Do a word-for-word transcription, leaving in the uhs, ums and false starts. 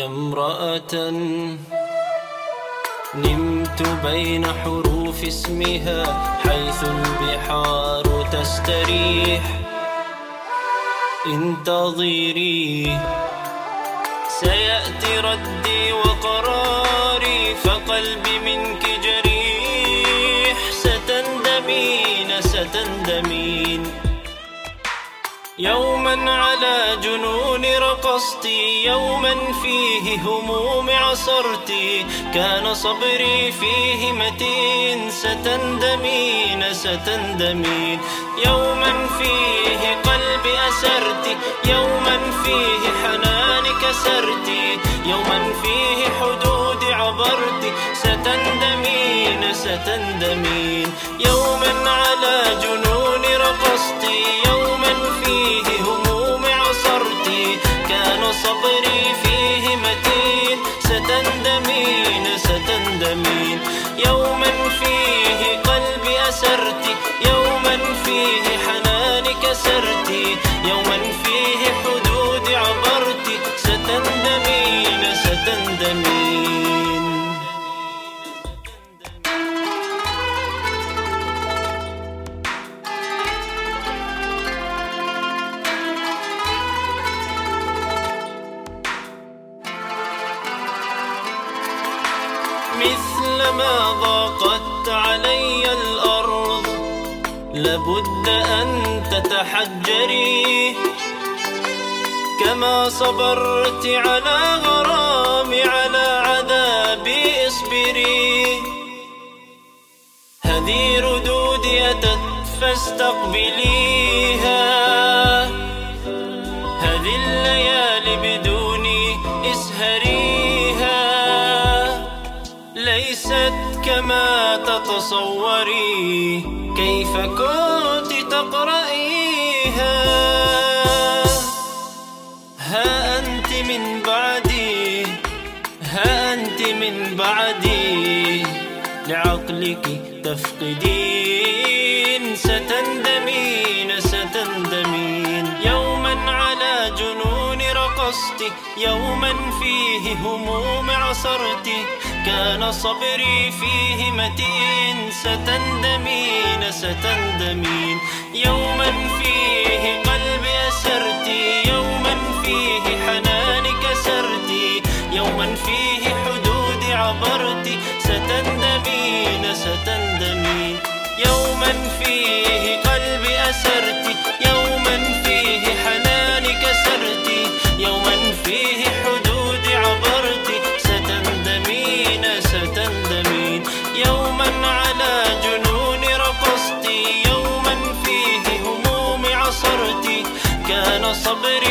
يا امرأة نمت بين حروف اسمها حيث البحار تستريح. انتظري سيأتي ردي وقراري، فقلبي منك جريح. ستندمين ستندمين يوما على جنون رقصت، يوما فيه هموم عصرت، كان صبري فيه متين. ستندمين ستندمين يوما فيه قلبي أسرت، يوما فيه حناني كسرت، يوما فيه حدود عبرت. ستندمين ستندمين يوما على جنون رقصت، يوما فيه هموم عصرت، كان صبري فيه متين. ستندمين ستندمين يوما فيه قلبي أسرت، يوما فيه حناني كسرت، يوما فيه حدود عبرت. ستندمين ستندمين مثلما ضاقت علي الأرض لابد أن تتحجري، كما صبرت على غرامي على عذابي اصبري. هذه ردودي أتت فاستقبليها، هذه الليالي بدوني اسهريها. ليست كما تتصوري، كيف كنت تقرأيها؟ ها أنت من بعدي، ها أنت من بعدي، لعقلك تفقدين. ستندمين ستندمين يوما على جنون رقصت، يوما فيه هموم عصرت، كان صبري فيه متين. ستندمين ستندمين يوما فيه قلبي أسرت، يوما فيه حناني كسرت، يوما فيه حدود عبرت. ستندمين ستندمين يوما فيه قلبي أسرت، يوما فيه حناني كسرت، يوما فيه حدود عبرت. ستندمين ستندمين يوما على جنون رقصت، يوما فيه هموم عصرت، كان صبري